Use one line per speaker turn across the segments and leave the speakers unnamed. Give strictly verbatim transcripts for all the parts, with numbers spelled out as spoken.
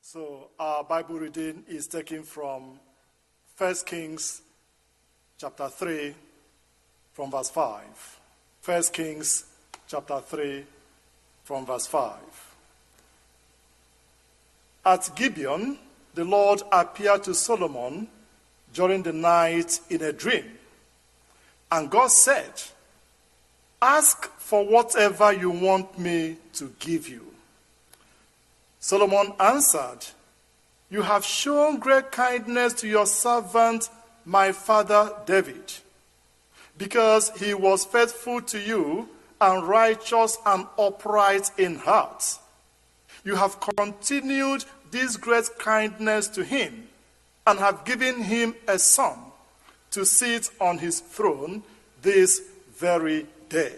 So our Bible reading is taken from First Kings chapter three from verse five. First Kings chapter three from verse five. At Gibeon, the Lord appeared to Solomon during the night in a dream. And God said, "Ask for whatever you want me to give you." Solomon answered, "You have shown great kindness to your servant, my father David, because he was faithful to you and righteous and upright in heart. You have continued this great kindness to him and have given him a son to sit on his throne this very day.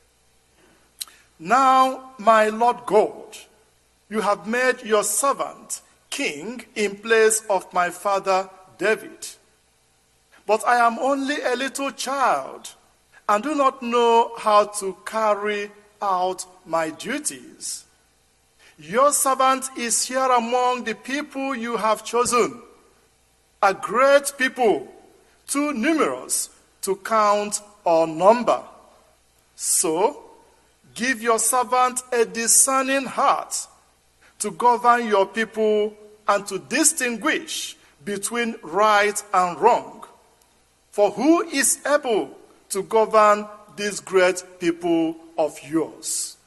Now, my Lord God, you have made your servant king in place of my father David. But I am only a little child and do not know how to carry out my duties. Your servant is here among the people you have chosen, a great people, too numerous to count or number. So, give your servant a discerning heart to govern your people and to distinguish between right and wrong. For who is able to govern this great people of yours?"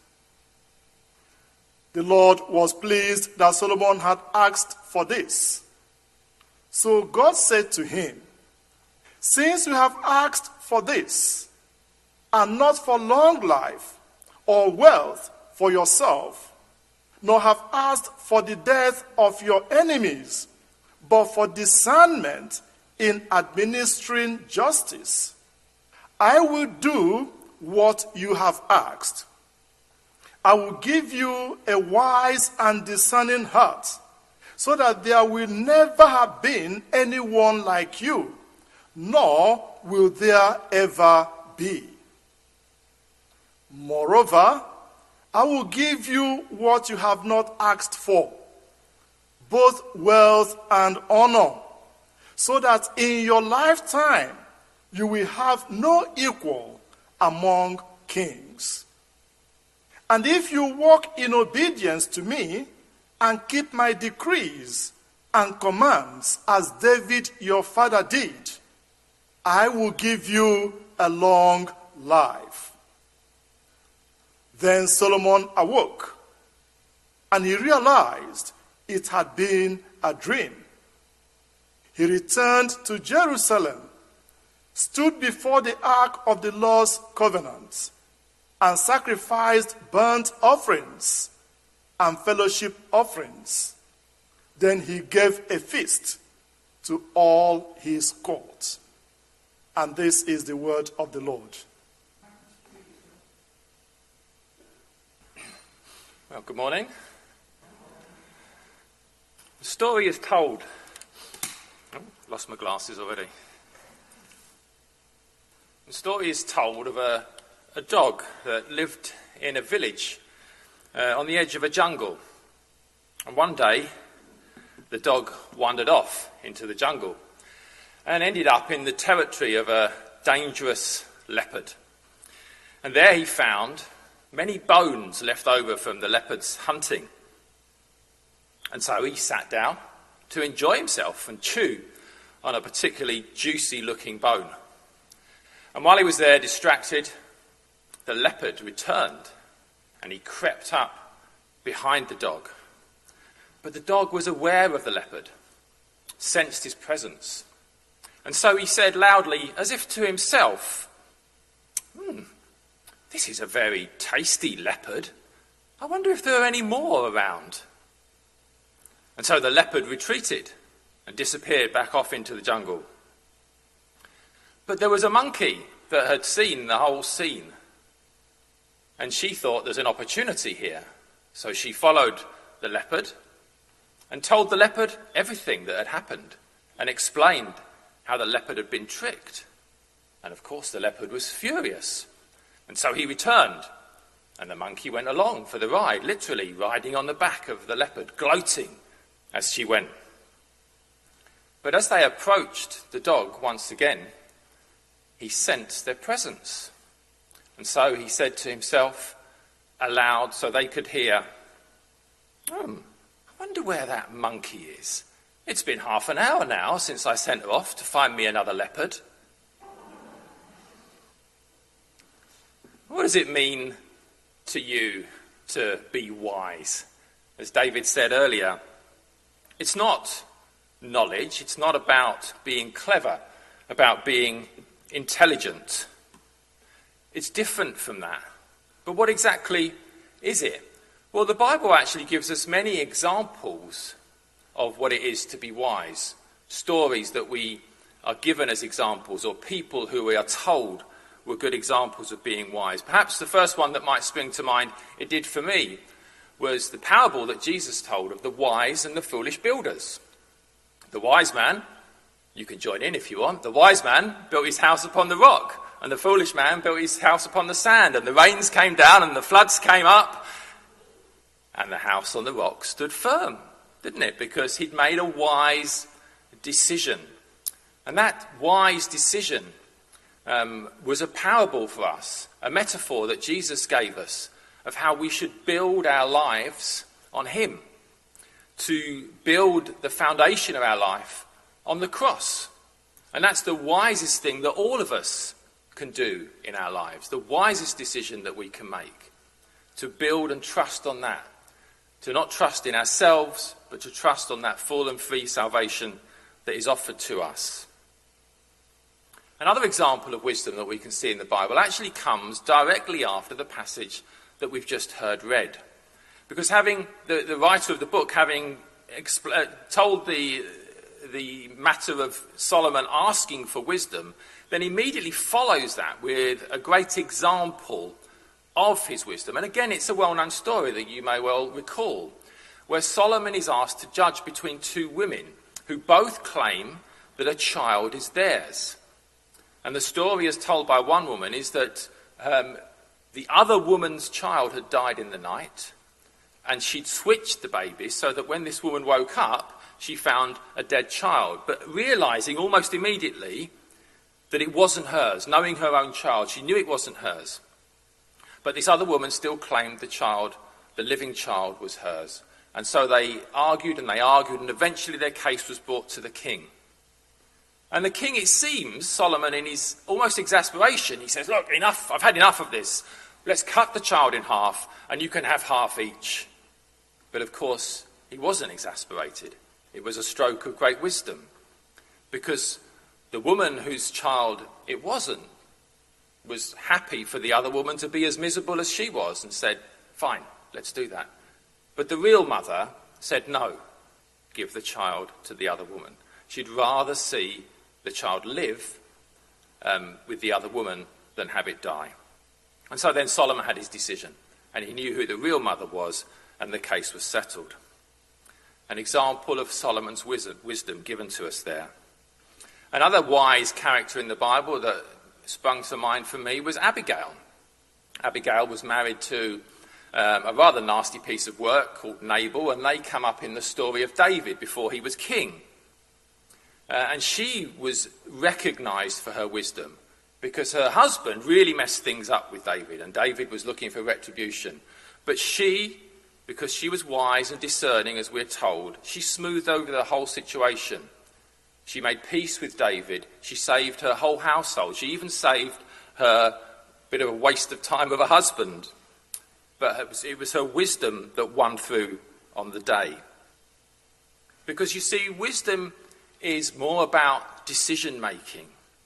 The Lord was pleased that Solomon had asked for this. So God said to him, "Since you have asked for this, and not for long life or wealth for yourself, nor have asked for the death of your enemies, but for discernment in administering justice, I will do what you have asked. I will give you a wise and discerning heart, so that there will never have been anyone like you, nor will there ever be. Moreover, I will give you what you have not asked for, both wealth and honor, so that in your lifetime you will have no equal among kings. And if you walk in obedience to me and keep my decrees and commands as David your father did, I will give you a long life." Then Solomon awoke, and he realized it had been a dream. He returned to Jerusalem, stood before the ark of the Lord's covenant, and sacrificed burnt offerings and fellowship offerings. Then he gave a feast to all his court. And this is the word of the Lord.
Well, good morning. The story is told. Oh, lost my glasses already. The story is told of a, a dog that lived in a village uh, on the edge of a jungle. And one day, the dog wandered off into the jungle and ended up in the territory of a dangerous leopard. And there he found many bones left over from the leopard's hunting. And so he sat down to enjoy himself and chew on a particularly juicy-looking bone. And while he was there distracted, the leopard returned and he crept up behind the dog. But the dog was aware of the leopard, sensed his presence. And so he said loudly, as if to himself, "Hmm, this is a very tasty leopard. I wonder if there are any more around." And so the leopard retreated and disappeared back off into the jungle. But there was a monkey that had seen the whole scene. And she thought there's an opportunity here. So she followed the leopard and told the leopard everything that had happened and explained how the leopard had been tricked. And of course the leopard was furious. And so he returned, and the monkey went along for the ride, literally riding on the back of the leopard, gloating as she went. But as they approached the dog once again, he sensed their presence. And so he said to himself aloud so they could hear, Hmm, I wonder where that monkey is. It's been half an hour now since I sent her off to find me another leopard. What does it mean to you to be wise? As David said earlier, it's not knowledge, it's not about being clever, about being intelligent. It's different from that. But what exactly is it? Well, the Bible actually gives us many examples of what it is to be wise. Stories that we are given as examples, or people who we are told were good examples of being wise. Perhaps the first one that might spring to mind, it did for me, was the parable that Jesus told of the wise and the foolish builders. The wise man, you can join in if you want, the wise man built his house upon the rock, and the foolish man built his house upon the sand, and the rains came down and the floods came up, and the house on the rock stood firm, didn't it? Because he'd made a wise decision. And that wise decision um, was a parable for us, a metaphor that Jesus gave us of how we should build our lives on him, to build the foundation of our life on the cross. And that's the wisest thing that all of us can do in our lives, the wisest decision that we can make, to build and trust on that, to not trust in ourselves, but to trust on that full and free salvation that is offered to us. Another example of wisdom that we can see in the Bible actually comes directly after the passage that we've just heard read. Because having the, the writer of the book, having expl- uh, told the, the matter of Solomon asking for wisdom, then immediately follows that with a great example of his wisdom. And again, it's a well-known story that you may well recall, where Solomon is asked to judge between two women who both claim that a child is theirs. And the story as told by one woman is that um, the other woman's child had died in the night, and she'd switched the baby so that when this woman woke up, she found a dead child. But realizing almost immediately that it wasn't hers, knowing her own child, she knew it wasn't hers. But this other woman still claimed the child, the living child, was hers. And so they argued and they argued, and eventually their case was brought to the king. And the king, it seems, Solomon, in his almost exasperation, he says, look, enough, I've had enough of this. Let's cut the child in half, and you can have half each. But of course, he wasn't exasperated. It was a stroke of great wisdom. Because the woman whose child it wasn't was happy for the other woman to be as miserable as she was, and said, fine, let's do that. But the real mother said, no, give the child to the other woman. She'd rather see the child live um, with the other woman than have it die. And so then Solomon had his decision, and he knew who the real mother was, and the case was settled. An example of Solomon's wisdom given to us there. Another wise character in the Bible that sprung to mind for me was Abigail. Abigail was married to um, a rather nasty piece of work called Nabal, and they come up in the story of David before he was king. Uh, and she was recognized for her wisdom because her husband really messed things up with David, and David was looking for retribution. But she, because she was wise and discerning, as we're told, she smoothed over the whole situation. She made peace with David. She saved her whole household. She even saved her bit of a waste of time with her husband. But it was, it was her wisdom that won through on the day. Because you see, wisdom is more about decision making.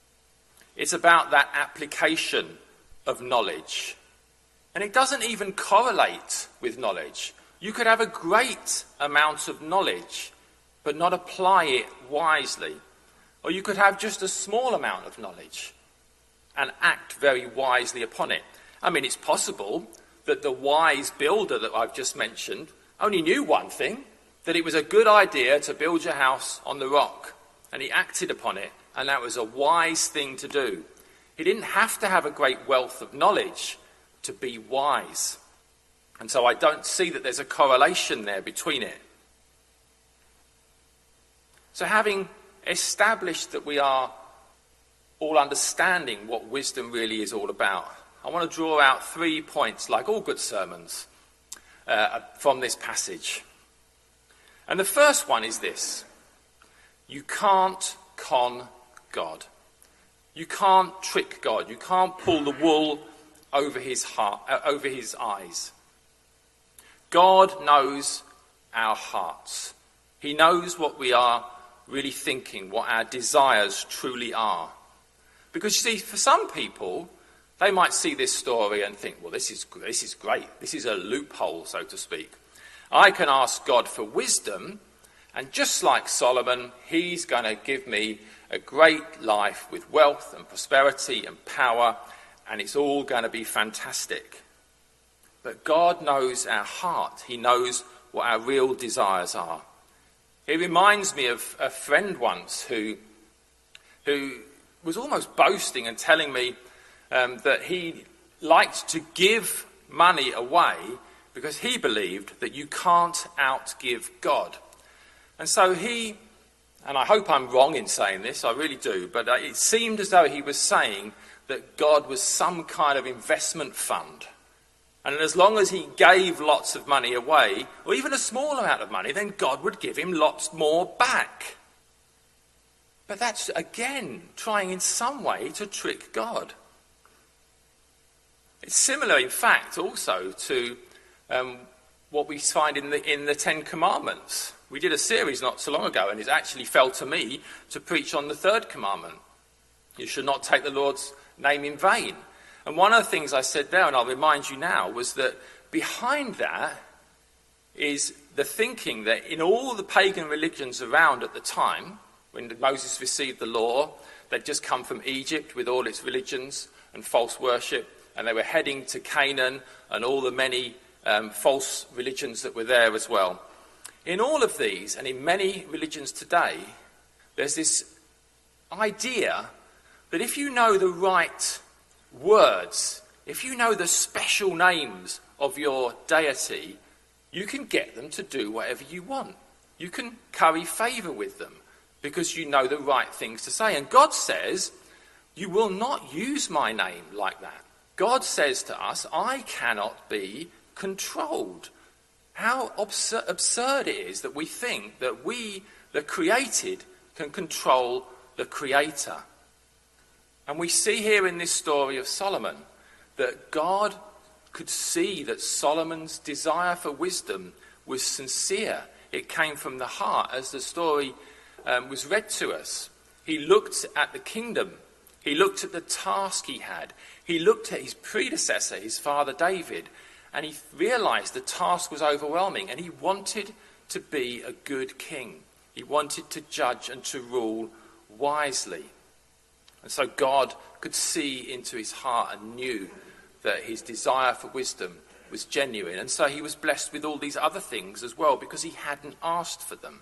It's about that application of knowledge. And it doesn't even correlate with knowledge. You could have a great amount of knowledge, but not apply it wisely. Or you could have just a small amount of knowledge and act very wisely upon it. I mean, it's possible that the wise builder that I've just mentioned only knew one thing, that it was a good idea to build your house on the rock. And he acted upon it, and that was a wise thing to do. He didn't have to have a great wealth of knowledge to be wise. And so I don't see that there's a correlation there between it. So having established that we are all understanding what wisdom really is all about, I want to draw out three points, like all good sermons, uh, from this passage. And the first one is this: you can't con God. You can't trick God. You can't pull the wool over his heart, uh, over his eyes. God knows our hearts. He knows what we are really thinking, what our desires truly are. Because you see, for some people, they might see this story and think, well, this is this is great. This is a loophole, so to speak. I can ask God for wisdom, and just like Solomon, he's going to give me a great life with wealth and prosperity and power, and it's all going to be fantastic. But God knows our heart. He knows what our real desires are. It reminds me of a friend once who, who was almost boasting and telling me um, that he liked to give money away because he believed that you can't outgive God. And so he, and I hope I'm wrong in saying this, I really do, but it seemed as though he was saying that God was some kind of investment fund. And as long as he gave lots of money away, or even a small amount of money, then God would give him lots more back. But that's, again, trying in some way to trick God. It's similar, in fact, also to um, what we find in the, in the Ten Commandments. We did a series not so long ago, and it actually fell to me to preach on the third commandment. You should not take the Lord's name in vain. And one of the things I said there, and I'll remind you now, was that behind that is the thinking that in all the pagan religions around at the time, when Moses received the law, they'd just come from Egypt with all its religions and false worship, and they were heading to Canaan and all the many um, false religions that were there as well. In all of these, and in many religions today, there's this idea that if you know the right words, if you know the special names of your deity, you can get them to do whatever you want. You can curry favour with them because you know the right things to say. And God says, you will not use my name like that. God says to us, I cannot be controlled. How absur- absurd it is that we think that we, the created, can control the creator. And we see here in this story of Solomon that God could see that Solomon's desire for wisdom was sincere. It came from the heart, as the story um, was read to us. He looked at the kingdom. He looked at the task he had. He looked at his predecessor, his father David, and he realized the task was overwhelming, and he wanted to be a good king. He wanted to judge and to rule wisely. And so God could see into his heart and knew that his desire for wisdom was genuine. And so he was blessed with all these other things as well because he hadn't asked for them.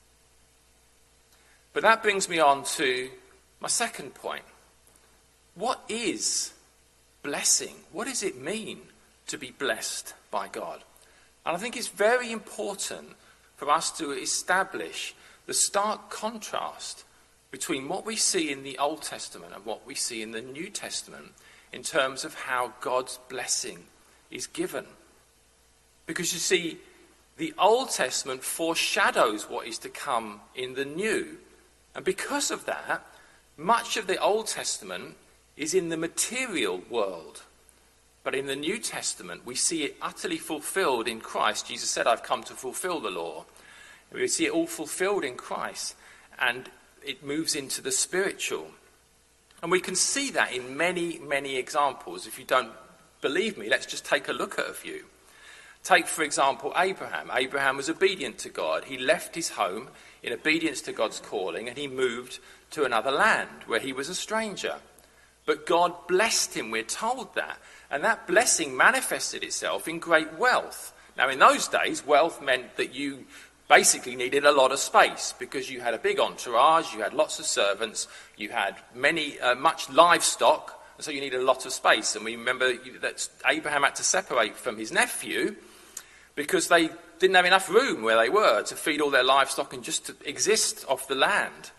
But that brings me on to my second point. What is blessing? What does it mean to be blessed by God? And I think it's very important for us to establish the stark contrast between what we see in the Old Testament and what we see in the New Testament in terms of how God's blessing is given. Because you see, the Old Testament foreshadows what is to come in the New. And because of that, much of the Old Testament is in the material world. But in the New Testament, we see it utterly fulfilled in Christ. Jesus said, I've come to fulfill the law. We see it all fulfilled in Christ. And it moves into the spiritual. And we can see that in many, many examples. If you don't believe me, let's just take a look at a few. Take, for example, Abraham. Abraham was obedient to God. He left his home in obedience to God's calling, and he moved to another land where he was a stranger. But God blessed him, we're told that. And that blessing manifested itself in great wealth. Now, in those days, wealth meant that you basically needed a lot of space because you had a big entourage, you had lots of servants, you had many, uh, much livestock, and so you needed a lot of space. And we remember that Abraham had to separate from his nephew, because they didn't have enough room where they were to feed all their livestock and just to exist off the land.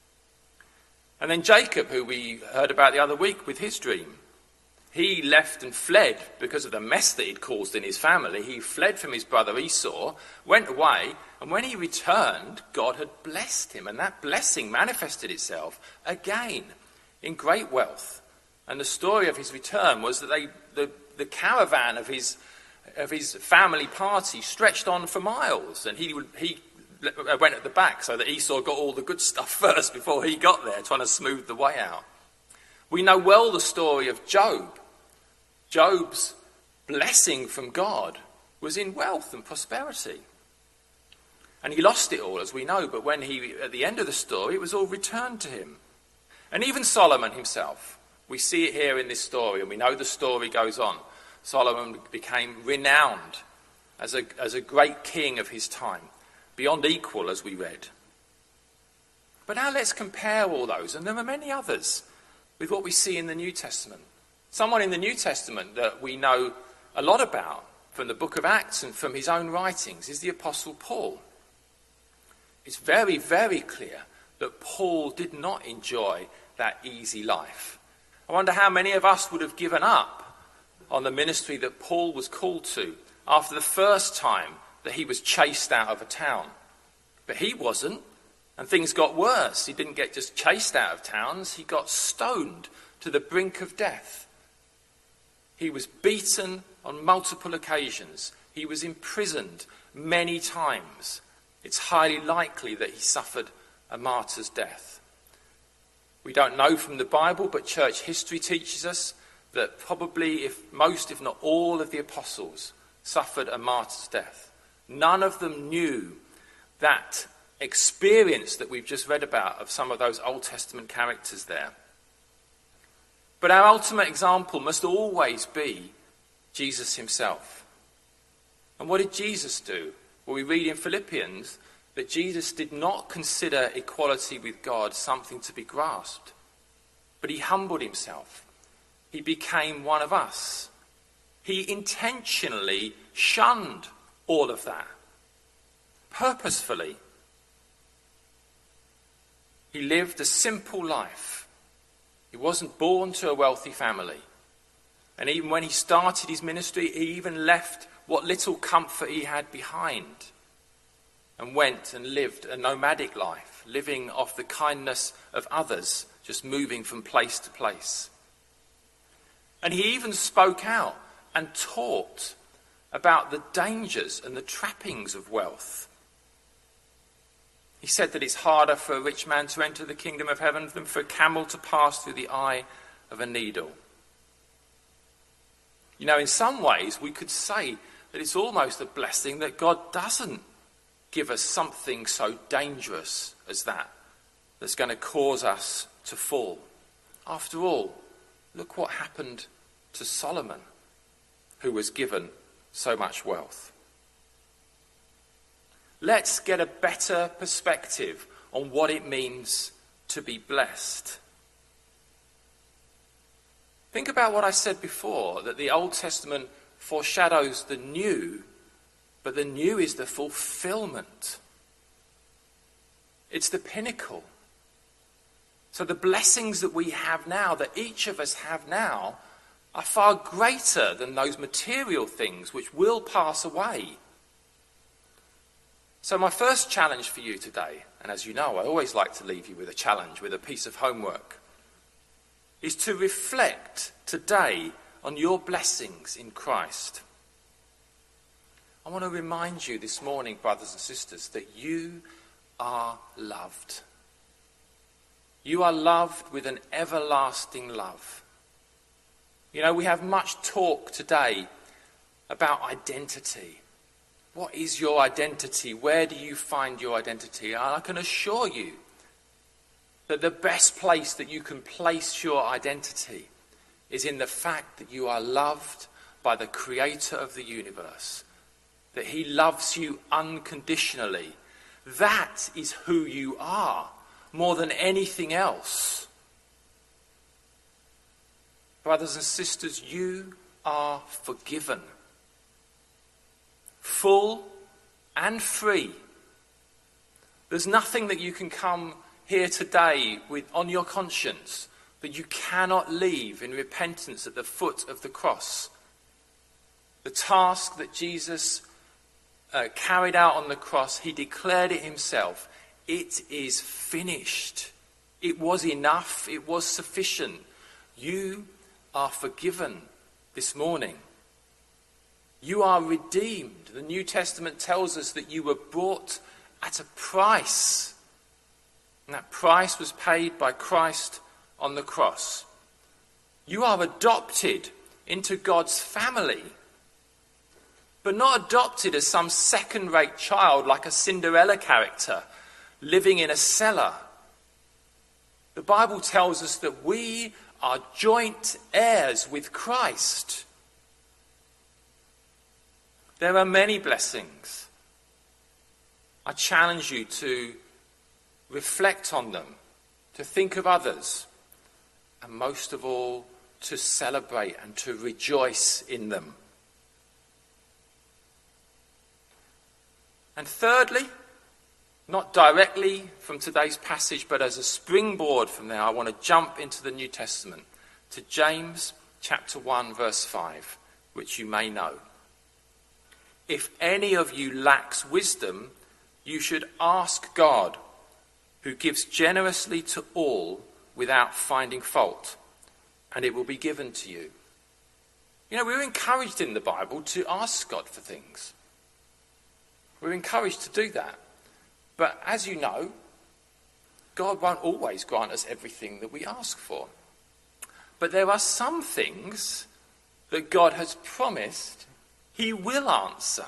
And then Jacob, who we heard about the other week with his dream, he left and fled because of the mess that he'd caused in his family. He fled from his brother Esau, went away, and when he returned, God had blessed him. And that blessing manifested itself again in great wealth. And the story of his return was that they, the, the caravan of his, of his family party stretched on for miles. And he, he went at the back so that Esau got all the good stuff first before he got there, trying to smooth the way out. We know well the story of Job. Job's blessing from God was in wealth and prosperity. And he lost it all, as we know, but when he, at the end of the story, it was all returned to him. And even Solomon himself, we see it here in this story, and we know the story goes on. Solomon became renowned as a, as a great king of his time, beyond equal, as we read. But now let's compare all those, and there are many others, with what we see in the New Testament. Someone in the New Testament that we know a lot about from the book of Acts and from his own writings is the Apostle Paul. It's very, very clear that Paul did not enjoy that easy life. I wonder how many of us would have given up on the ministry that Paul was called to after the first time that he was chased out of a town. But he wasn't. And things got worse. He didn't get just chased out of towns. He got stoned to the brink of death. He was beaten on multiple occasions. He was imprisoned many times. It's highly likely that he suffered a martyr's death. We don't know from the Bible, but church history teaches us that probably if most, if not all, of the apostles suffered a martyr's death. None of them knew that experience that we've just read about of some of those Old Testament characters there. But our ultimate example must always be Jesus himself. And what did Jesus do? Well, we read in Philippians that Jesus did not consider equality with God something to be grasped, but he humbled himself. He became one of us. He intentionally shunned all of that, purposefully. He lived a simple life. He wasn't born to a wealthy family. And even when he started his ministry, he even left what little comfort he had behind and went and lived a nomadic life, living off the kindness of others, just moving from place to place. And he even spoke out and taught about the dangers and the trappings of wealth. He said that it's harder for a rich man to enter the kingdom of heaven than for a camel to pass through the eye of a needle. You know, in some ways, we could say that it's almost a blessing that God doesn't give us something so dangerous as that, that's going to cause us to fall. After all, look what happened to Solomon, who was given so much wealth. Let's get a better perspective on what it means to be blessed. Think about what I said before, that the Old Testament foreshadows the new, but the new is the fulfillment. It's the pinnacle. So the blessings that we have now, that each of us have now, are far greater than those material things which will pass away. So my first challenge for you today, and as you know, I always like to leave you with a challenge, with a piece of homework, is to reflect today on your blessings in Christ. I want to remind you this morning, brothers and sisters, that you are loved. You are loved with an everlasting love. You know, we have much talk today about identity. What is your identity? Where do you find your identity? And I can assure you that the best place that you can place your identity is in the fact that you are loved by the Creator of the universe, that he loves you unconditionally. That is who you are, more than anything else. Brothers and sisters, you are forgiven. full and free. There's nothing that you can come here today with on your conscience that you cannot leave in repentance at the foot of the cross. The task that Jesus uh, carried out on the cross, he declared it himself. It is finished. It was enough. It was sufficient. You are forgiven this morning. You are redeemed. The New Testament tells us that you were bought at a price. And that price was paid by Christ on the cross. You are adopted into God's family. But not adopted as some second-rate child like a Cinderella character living in a cellar. The Bible tells us that we are joint heirs with Christ. There are many blessings. I challenge you to reflect on them, to think of others, and most of all, to celebrate and to rejoice in them. And thirdly, not directly from today's passage, but as a springboard from there, I want to jump into the New Testament, to James chapter one, verse five, which you may know. If any of you lacks wisdom, you should ask God, who gives generously to all without finding fault, and it will be given to you. You know, we're encouraged in the Bible to ask God for things. We're encouraged to do that. But as you know, God won't always grant us everything that we ask for. But there are some things that God has promised he will answer.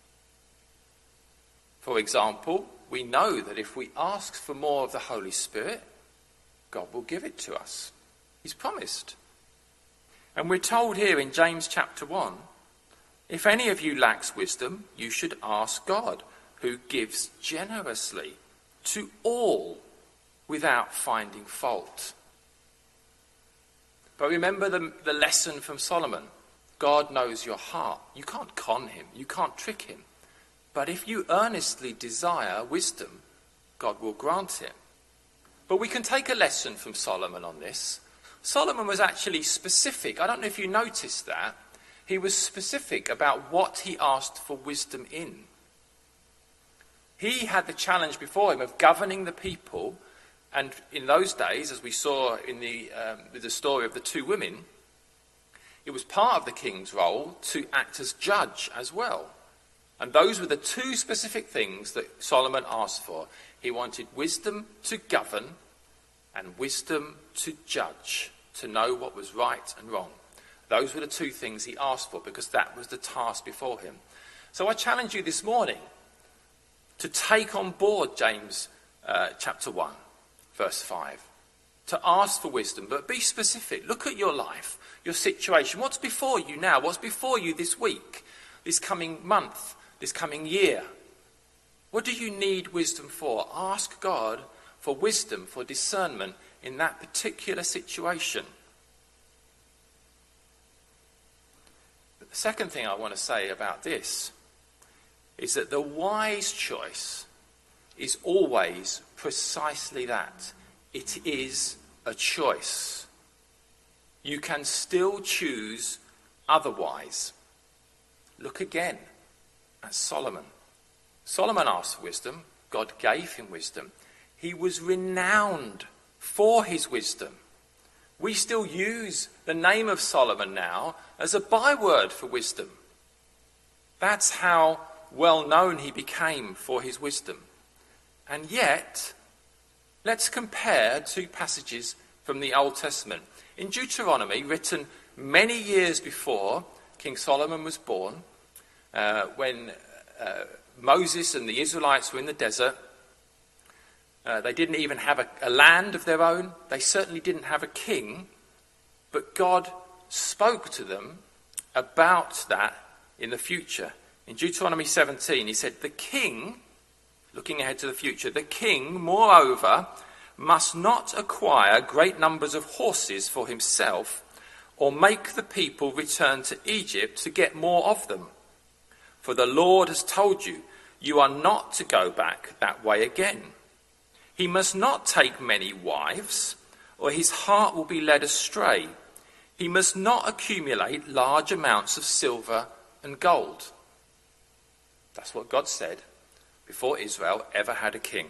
For example, we know that if we ask for more of the Holy Spirit, God will give it to us. He's promised. And we're told here in James chapter one, if any of you lacks wisdom, you should ask God, who gives generously to all without finding fault. But remember the, the lesson from Solomon. God knows your heart. You can't con him. You can't trick him. But if you earnestly desire wisdom, God will grant it. But we can take a lesson from Solomon on this. Solomon was actually specific. I don't know if you noticed that. He was specific about what he asked for wisdom in. He had the challenge before him of governing the people. And in those days, as we saw in the, um, the story of the two women, it was part of the king's role to act as judge as well. And those were the two specific things that Solomon asked for. He wanted wisdom to govern and wisdom to judge, to know what was right and wrong. Those were the two things he asked for because that was the task before him. So I challenge you this morning to take on board James uh, chapter one, verse five. To ask for wisdom, but be specific. Look at your life, your situation. What's before you now? What's before you this week, this coming month, this coming year? What do you need wisdom for? Ask God for wisdom, for discernment in that particular situation. The second thing I want to say about this is that the wise choice is always precisely that. It is a choice. You can still choose otherwise. Look again at Solomon. Solomon asked for wisdom. God gave him wisdom. He was renowned for his wisdom. We still use the name of Solomon now as a byword for wisdom. That's how well known he became for his wisdom. And yet, let's compare two passages from the Old Testament. In Deuteronomy, written many years before King Solomon was born, uh, when uh, Moses and the Israelites were in the desert, uh, they didn't even have a, a land of their own. They certainly didn't have a king. But God spoke to them about that in the future. In Deuteronomy seventeen, he said, the king, looking ahead to the future, the king, moreover, must not acquire great numbers of horses for himself or make the people return to Egypt to get more of them. For the Lord has told you, you are not to go back that way again. He must not take many wives, or his heart will be led astray. He must not accumulate large amounts of silver and gold. That's what God said before Israel ever had a king.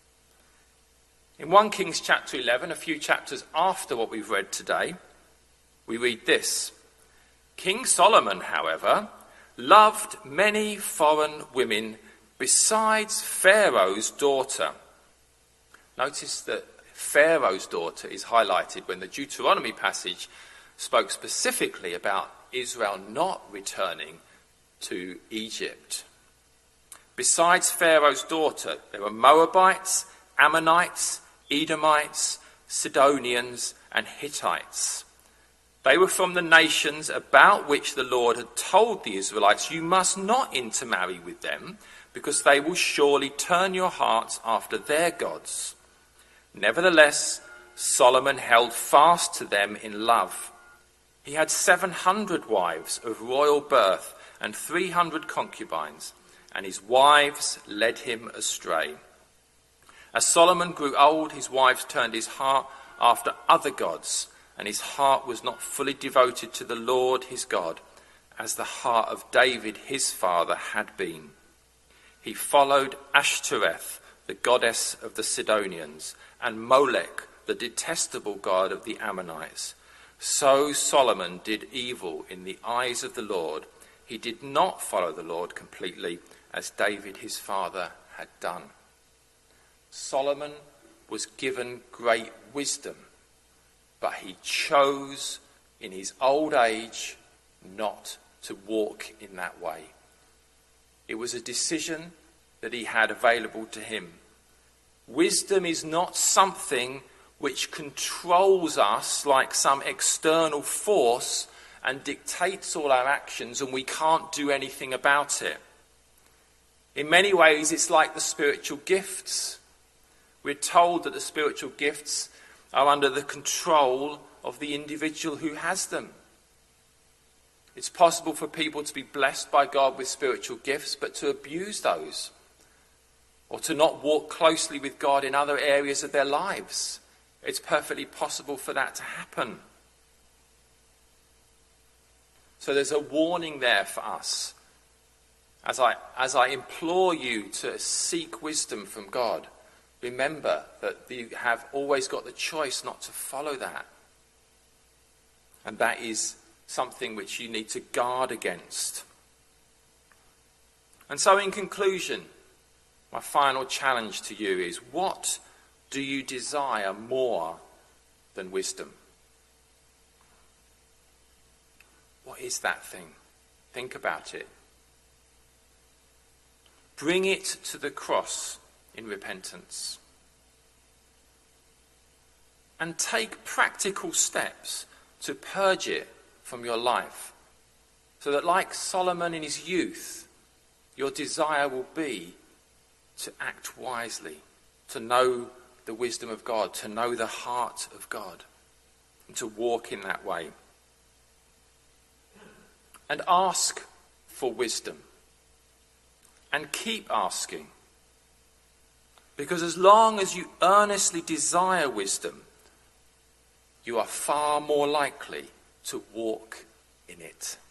In First Kings chapter eleven, a few chapters after what we've read today, we read this. King Solomon, however, loved many foreign women besides Pharaoh's daughter. Notice that Pharaoh's daughter is highlighted when the Deuteronomy passage spoke specifically about Israel not returning to Egypt. Besides Pharaoh's daughter, there were Moabites, Ammonites, Edomites, Sidonians, and Hittites. They were from the nations about which the Lord had told the Israelites, you must not intermarry with them, because they will surely turn your hearts after their gods. Nevertheless, Solomon held fast to them in love. He had seven hundred wives of royal birth and three hundred concubines, and his wives led him astray. As Solomon grew old, his wives turned his heart after other gods, and his heart was not fully devoted to the Lord his God, as the heart of David his father had been. He followed Ashtoreth, the goddess of the Sidonians, and Molech, the detestable god of the Ammonites. So Solomon did evil in the eyes of the Lord. He did not follow the Lord completely, as David his father had done. Solomon was given great wisdom, but he chose in his old age not to walk in that way. It was a decision that he had available to him. Wisdom is not something which controls us like some external force and dictates all our actions and we can't do anything about it. In many ways, it's like the spiritual gifts. We're told that the spiritual gifts are under the control of the individual who has them. It's possible for people to be blessed by God with spiritual gifts, but to abuse those, or to not walk closely with God in other areas of their lives. It's perfectly possible for that to happen. So there's a warning there for us. As I, as I implore you to seek wisdom from God, remember that you have always got the choice not to follow that. And that is something which you need to guard against. And so in conclusion, my final challenge to you is, what do you desire more than wisdom? What is that thing? Think about it. Bring it to the cross in repentance. And take practical steps to purge it from your life, so that, like Solomon in his youth, your desire will be to act wisely, to know the wisdom of God, to know the heart of God, and to walk in that way. And ask for wisdom. And keep asking. Because as long as you earnestly desire wisdom, you are far more likely to walk in it.